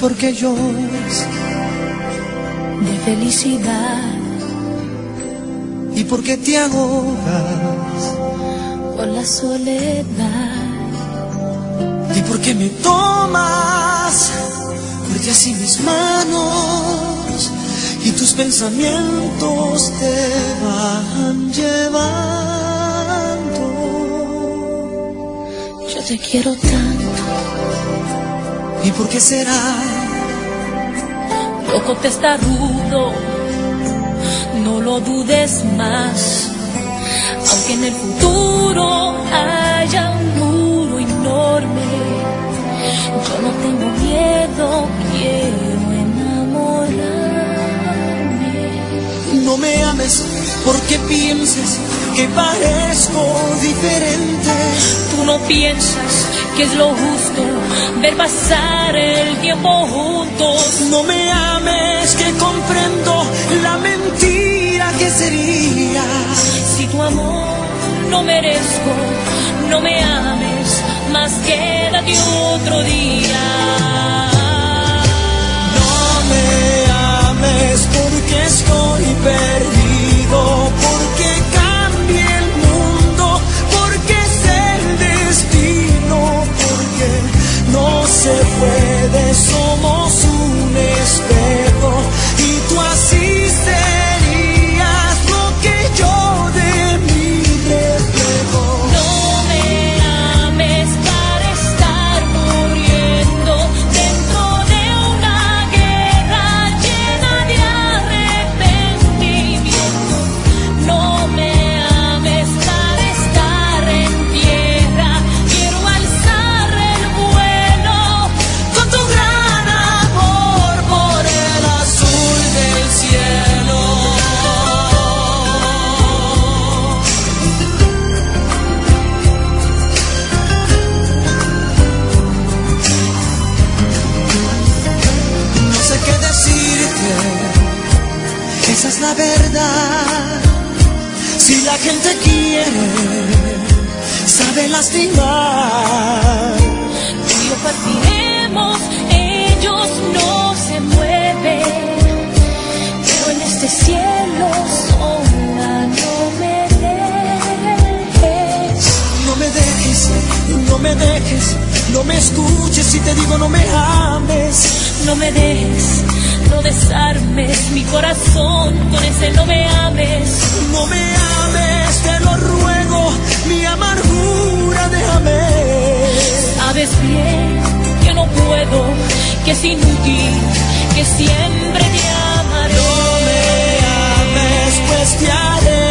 por qué lloras de felicidad y por qué te ahogas por la soledad y por qué me tomas fuerte así mis manos y tus pensamientos te van llevando. Yo te quiero tanto. ¿Y por qué será? Loco testarudo, no lo dudes más. Aunque en el futuro haya un muro enorme, yo no tengo miedo, quiero enamorarme. No me ames porque pienses que parezco diferente. Tú no piensas que es lo justo ver pasar el tiempo juntos. No me ames que comprendo la mentira que sería. Si tu amor no merezco, no me ames, más quédate otro día. No me ames porque estoy perdido, porque cambie el mundo, porque es el destino, porque no se puede, somos un espejo y tú así serías lo que yo de mi reflejo. No me ames para estar muriendo dentro de una guerra llena de arrepentimiento. No me ames para estar en tierra, quiero alzar el vuelo con tu gran amor por el Azul del cielo. No sé qué decirte, esa es la verdad. Si la gente quiere, sabe lastimar. Tú y yo partiremos, ellos no se mueven, pero en este cielo sola no me dejes. No me dejes, no me dejes, no me escuches si te digo no me ames. No me dejes, no desarmes mi corazón, con ese no me ames. No me ames, te lo ruego, mi amargura déjame. Sabes bien que no puedo, que es inútil, que siempre te amaré. No me ames, pues te haré